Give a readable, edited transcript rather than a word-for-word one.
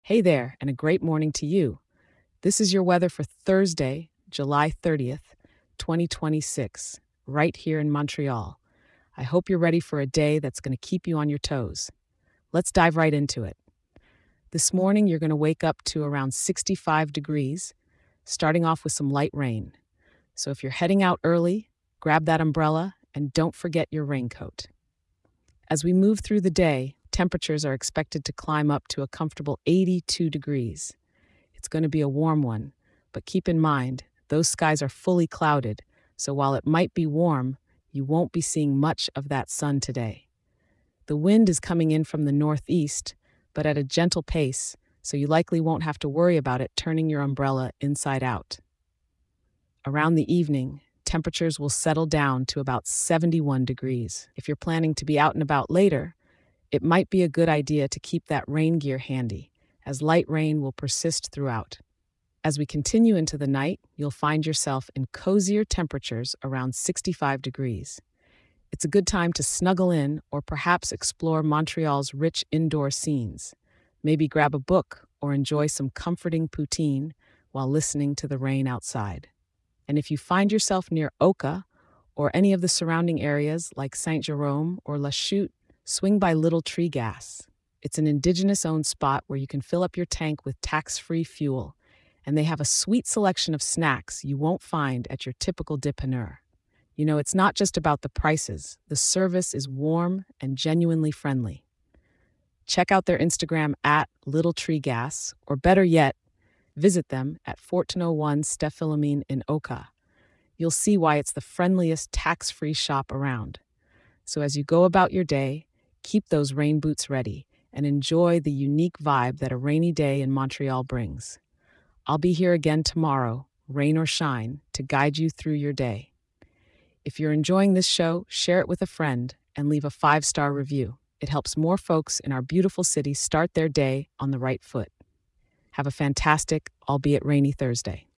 Hey there, and a great morning to you. This is your weather for Thursday, July 30th, 2026, right here in Montreal. I hope you're ready for a day that's going to keep you on your toes. Let's dive right into it. This morning, you're going to wake up to around 65 degrees, starting off with some light rain. So if you're heading out early, grab that umbrella and don't forget your raincoat. As we move through the day, temperatures are expected to climb up to a comfortable 82 degrees. It's going to be a warm one, but keep in mind, those skies are fully clouded, so while it might be warm, you won't be seeing much of that sun today. The wind is coming in from the northeast, but at a gentle pace, so you likely won't have to worry about it turning your umbrella inside out. Around the evening, temperatures will settle down to about 71 degrees. If you're planning to be out and about later, it might be a good idea to keep that rain gear handy, as light rain will persist throughout. As we continue into the night, you'll find yourself in cozier temperatures around 65 degrees. It's a good time to snuggle in or perhaps explore Montreal's rich indoor scenes. Maybe grab a book or enjoy some comforting poutine while listening to the rain outside. And if you find yourself near Oka or any of the surrounding areas like Saint Jerome or La Chute, swing by Little Tree Gas. It's an indigenous-owned spot where you can fill up your tank with tax-free fuel, and they have a sweet selection of snacks you won't find at your typical dépanneur. You know, it's not just about the prices. The service is warm and genuinely friendly. Check out their Instagram at Little Tree Gas, or better yet, visit them at 1401 Steph-Philomene in Oka. You'll see why it's the friendliest tax-free shop around. So as you go about your day, keep those rain boots ready and enjoy the unique vibe that a rainy day in Montreal brings. I'll be here again tomorrow, rain or shine, to guide you through your day. If you're enjoying this show, share it with a friend and leave a 5-star review. It helps more folks in our beautiful city start their day on the right foot. Have a fantastic, albeit rainy Thursday.